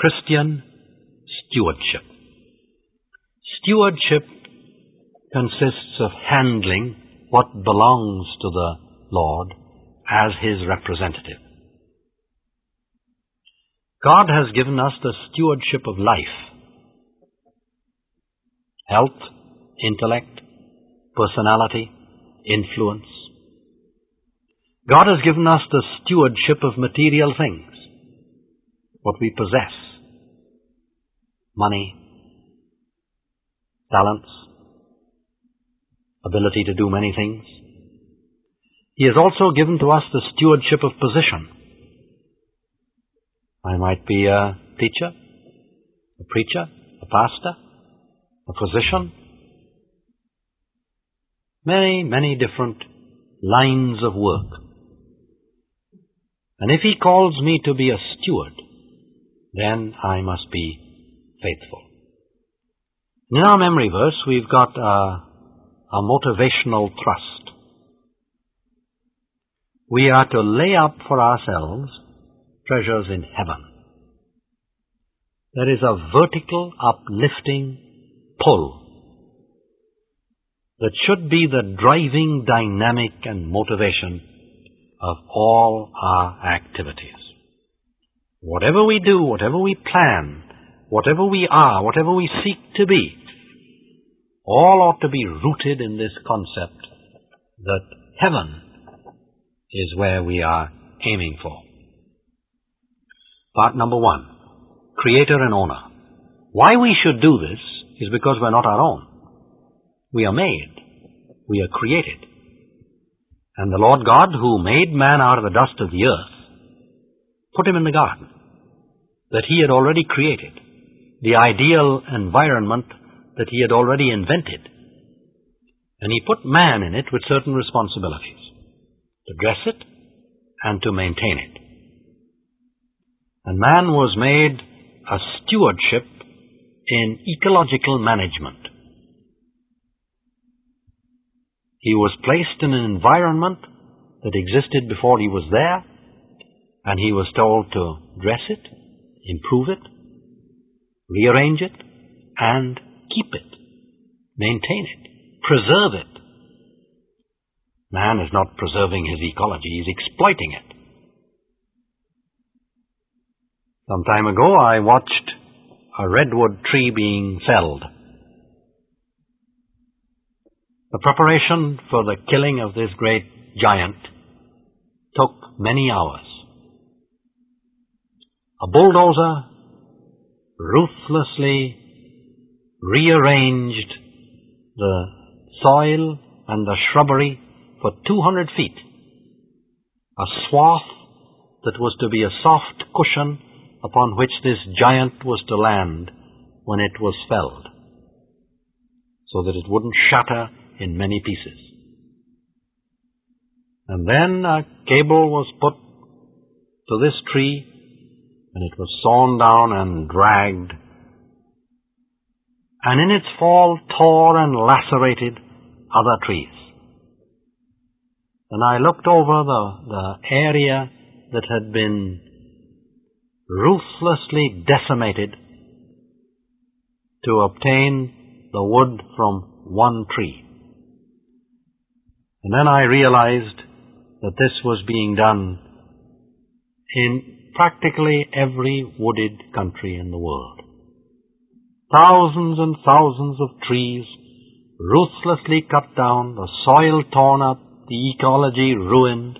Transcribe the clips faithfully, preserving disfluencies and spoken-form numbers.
Christian stewardship. Stewardship consists of handling what belongs to the Lord as His representative. God has given us the stewardship of life, health, intellect, personality, influence. God has given us the stewardship of material things, what we possess, money, talents, ability to do many things. He has also given to us the stewardship of position. I might be a teacher, a preacher, a pastor, a physician, many, many different lines of work. And if He calls me to be a steward, then I must be faithful. In our memory verse, we've got a, a motivational thrust. We are to lay up for ourselves treasures in heaven. There is a vertical, uplifting pull that should be the driving dynamic and motivation of all our activities. Whatever we do, whatever we plan, whatever we are, whatever we seek to be, all ought to be rooted in this concept that heaven is where we are aiming for. Part number one, Creator and Owner. Why we should do this is because we're not our own. We are made. We are created. And the Lord God, who made man out of the dust of the earth, put him in the garden that He had already created, the ideal environment that He had already invented. And He put man in it with certain responsibilities, to dress it and to maintain it. And man was made a stewardship in ecological management. He was placed in an environment that existed before he was there, and he was told to dress it, improve it, rearrange it, and keep it, maintain it, preserve it. Man is not preserving his ecology, he's exploiting it. Some time ago I watched a redwood tree being felled. The preparation for the killing of this great giant took many hours. A bulldozer ruthlessly rearranged the soil and the shrubbery for two hundred feet. A swath that was to be a soft cushion upon which this giant was to land when it was felled, so that it wouldn't shatter in many pieces. And then a cable was put to this tree, and it was sawn down and dragged, and in its fall tore and lacerated other trees. And I looked over the, the area that had been ruthlessly decimated to obtain the wood from one tree. And then I realized that this was being done in practically every wooded country in the world. Thousands and thousands of trees ruthlessly cut down, the soil torn up, the ecology ruined,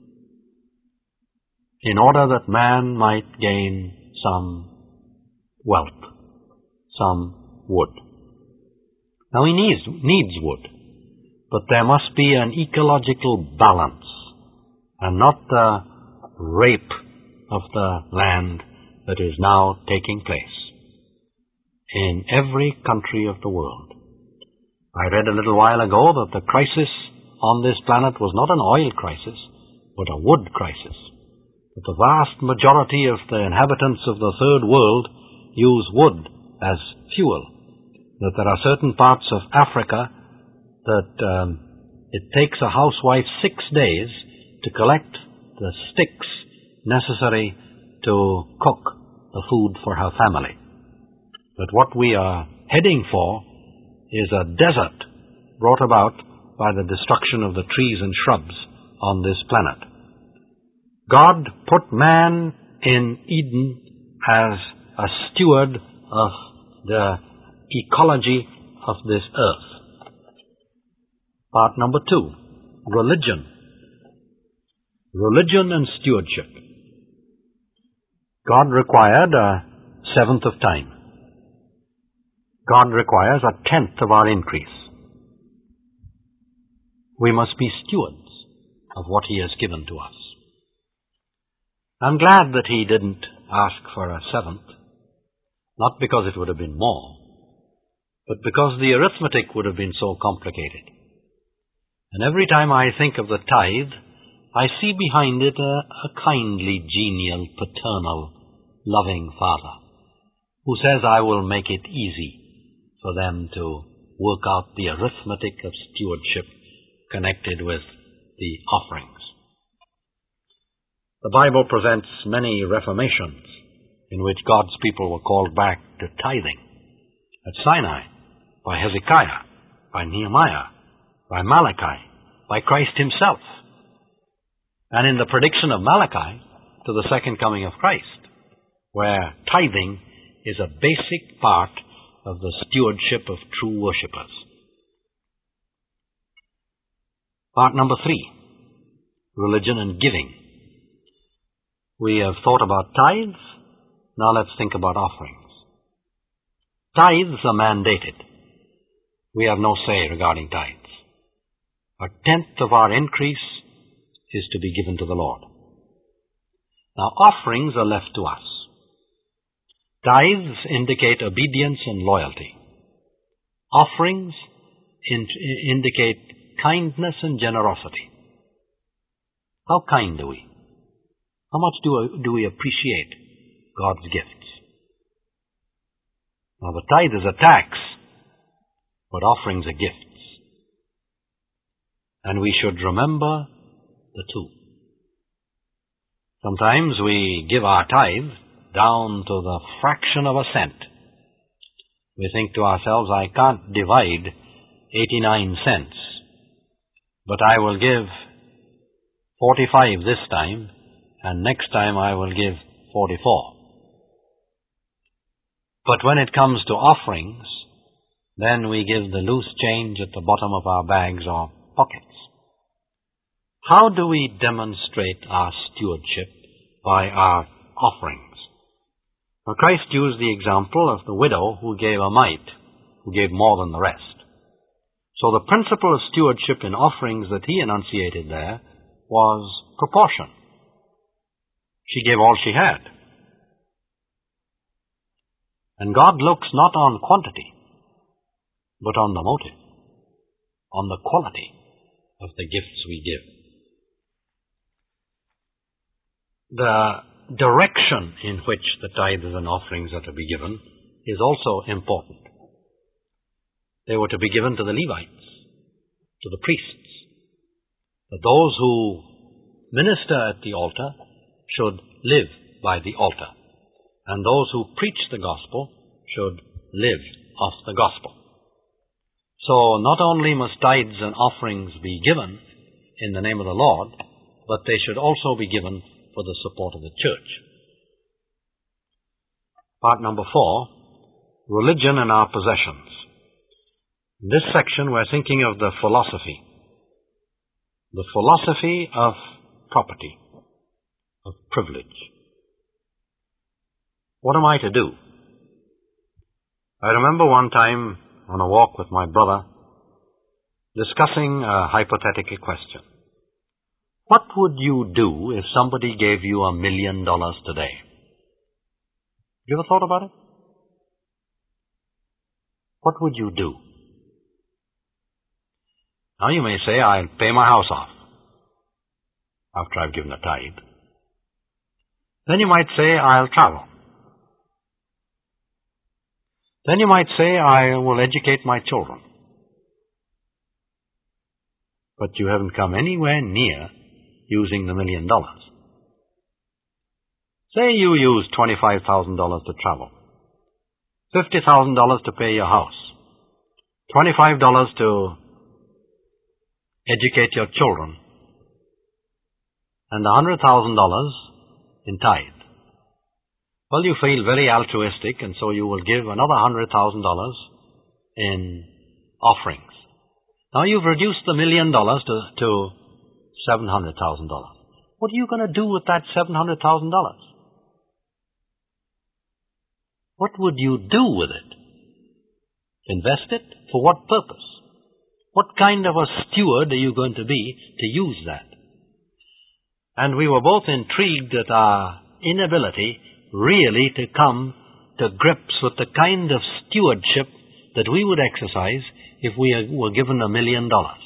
in order that man might gain some wealth, some wood. Now he needs, needs wood, but there must be an ecological balance, and not the rape of the land that is now taking place in every country of the world. I read a little while ago that the crisis on this planet was not an oil crisis, but a wood crisis. That the vast majority of the inhabitants of the third world use wood as fuel. That there are certain parts of Africa that um, it takes a housewife six days to collect the sticks necessary to cook the food for her family. But what we are heading for is a desert brought about by the destruction of the trees and shrubs on this planet. God put man in Eden as a steward of the ecology of this earth. Part number two, religion. Religion and stewardship. God required a seventh of time. God requires a tenth of our increase. We must be stewards of what He has given to us. I'm glad that He didn't ask for a seventh, not because it would have been more, but because the arithmetic would have been so complicated. And every time I think of the tithe, I see behind it a, a kindly, genial, paternal, loving Father who says, I will make it easy for them to work out the arithmetic of stewardship connected with the offerings. The Bible presents many reformations in which God's people were called back to tithing. At Sinai, by Hezekiah, by Nehemiah, by Malachi, by Christ Himself, and in the prediction of Malachi to the second coming of Christ, where tithing is a basic part of the stewardship of true worshippers. Part number three, religion and giving. We have thought about tithes. Now let's think about offerings. Tithes are mandated. We have no say regarding tithes. A tenth of our increase is to be given to the Lord. Now offerings are left to us. Tithes indicate obedience and loyalty. Offerings in- indicate kindness and generosity. How kind are we? How much do, do we appreciate God's gifts? Now the tithe is a tax, but offerings are gifts. And we should remember the two. Sometimes we give our tithe down to the fraction of a cent. We think to ourselves, I can't divide eighty-nine cents, but I will give forty-five this time, and next time I will give forty-four. But when it comes to offerings, then we give the loose change at the bottom of our bags or pockets. How do we demonstrate our stewardship by our offerings? Now, Christ used the example of the widow who gave a mite, who gave more than the rest. So the principle of stewardship in offerings that He enunciated there was proportion. She gave all she had. And God looks not on quantity, but on the motive, on the quality of the gifts we give. The direction in which the tithes and offerings are to be given is also important. They were to be given to the Levites, to the priests. That those who minister at the altar should live by the altar, and those who preach the gospel should live off the gospel. So not only must tithes and offerings be given in the name of the Lord, but they should also be given for the support of the church. Part number four, religion and our possessions. In this section we're thinking of the philosophy. The philosophy of property, of privilege. What am I to do? I remember one time on a walk with my brother discussing a hypothetical question. What would you do if somebody gave you a million dollars today? You ever thought about it? What would you do? Now you may say, I'll pay my house off after I've given a tithe. Then you might say, I'll travel. Then you might say, I will educate my children. But you haven't come anywhere near using the million dollars. Say you use twenty-five thousand dollars to travel, fifty thousand dollars to pay your house, twenty-five dollars to educate your children, and one hundred thousand dollars in tithe. Well, you feel very altruistic, and so you will give another one hundred thousand dollars in offerings. Now you've reduced the million dollars to, to seven hundred thousand dollars. What are you going to do with that seven hundred thousand dollars? What would you do with it? Invest it? For what purpose? What kind of a steward are you going to be to use that? And we were both intrigued at our inability really to come to grips with the kind of stewardship that we would exercise if we were given a million dollars.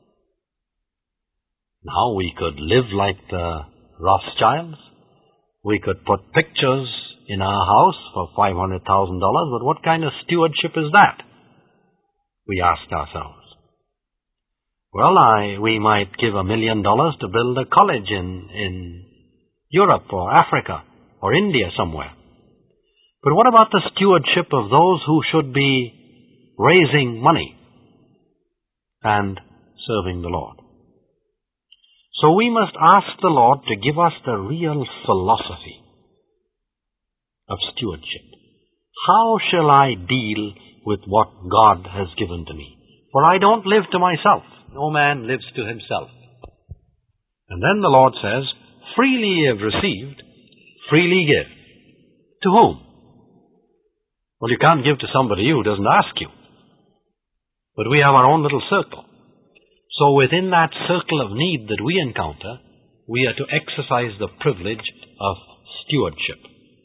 Now we could live like the Rothschilds. We could put pictures in our house for five hundred thousand dollars, but what kind of stewardship is that? We asked ourselves. Well, I, we might give a million dollars to build a college in, in Europe or Africa or India somewhere. But what about the stewardship of those who should be raising money and serving the Lord? So we must ask the Lord to give us the real philosophy of stewardship. How shall I deal with what God has given to me? For I don't live to myself. No man lives to himself. And then the Lord says, freely ye have received, freely give. To whom? Well, you can't give to somebody who doesn't ask you. But we have our own little circle. So within that circle of need that we encounter, we are to exercise the privilege of stewardship.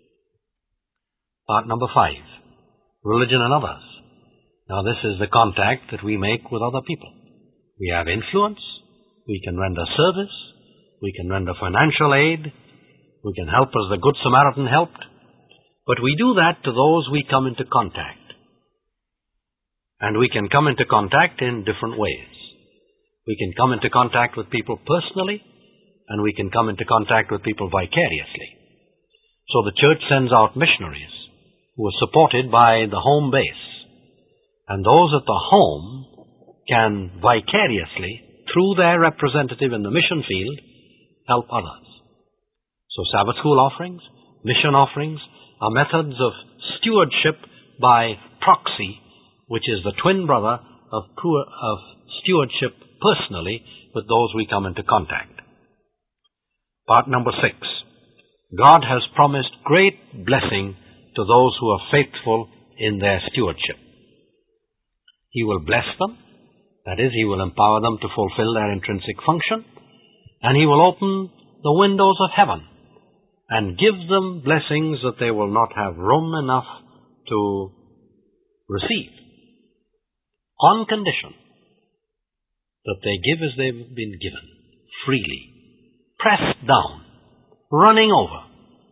Part number five, religion and others. Now this is the contact that we make with other people. We have influence, we can render service, we can render financial aid, we can help as the Good Samaritan helped, but we do that to those we come into contact. And we can come into contact in different ways. We can come into contact with people personally, and we can come into contact with people vicariously. So the church sends out missionaries who are supported by the home base. And those at the home can vicariously, through their representative in the mission field, help others. So Sabbath school offerings, mission offerings, are methods of stewardship by proxy, which is the twin brother of, of stewardship personally with those we come into contact. Part number six. God has promised great blessing to those who are faithful in their stewardship. He will bless them. That is, He will empower them to fulfill their intrinsic function. And He will open the windows of heaven and give them blessings that they will not have room enough to receive, on condition that they give as they've been given, freely, pressed down, running over.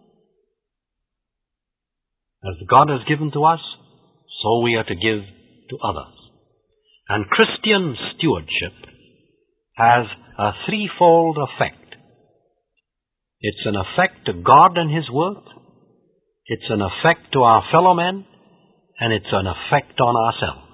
As God has given to us, so we are to give to others. And Christian stewardship has a threefold effect. It's an effect to God and His work, it's an effect to our fellow men, and it's an effect on ourselves.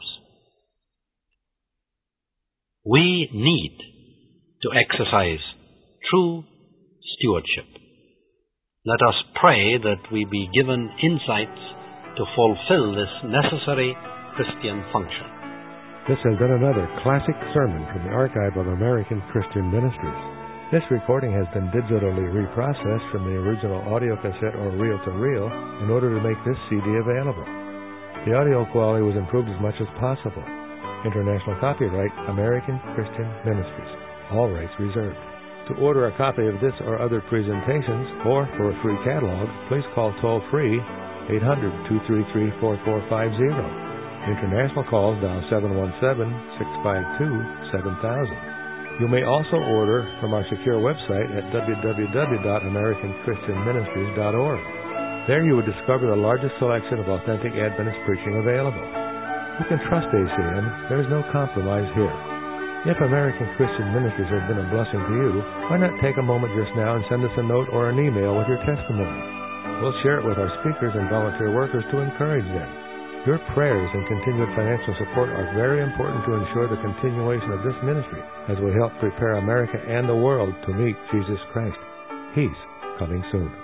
We need to exercise true stewardship. Let us pray that we be given insights to fulfill this necessary Christian function. This has been another classic sermon from the Archive of American Christian Ministries. This recording has been digitally reprocessed from the original audio cassette or reel-to-reel in order to make this C D available. The audio quality was improved as much as possible. International copyright, American Christian Ministries. All rights reserved. To order a copy of this or other presentations, or for a free catalog, please call toll-free eight hundred, two three three, four four five zero. International calls dial seven one seven, six five two, seven thousand. You may also order from our secure website at w w w dot american christian ministries dot org. There you would discover the largest selection of authentic Adventist preaching available. You can trust A C M. There is no compromise here. If American Christian Ministries has been a blessing to you, why not take a moment just now and send us a note or an email with your testimony? We'll share it with our speakers and volunteer workers to encourage them. Your prayers and continued financial support are very important to ensure the continuation of this ministry as we help prepare America and the world to meet Jesus Christ. He's coming soon.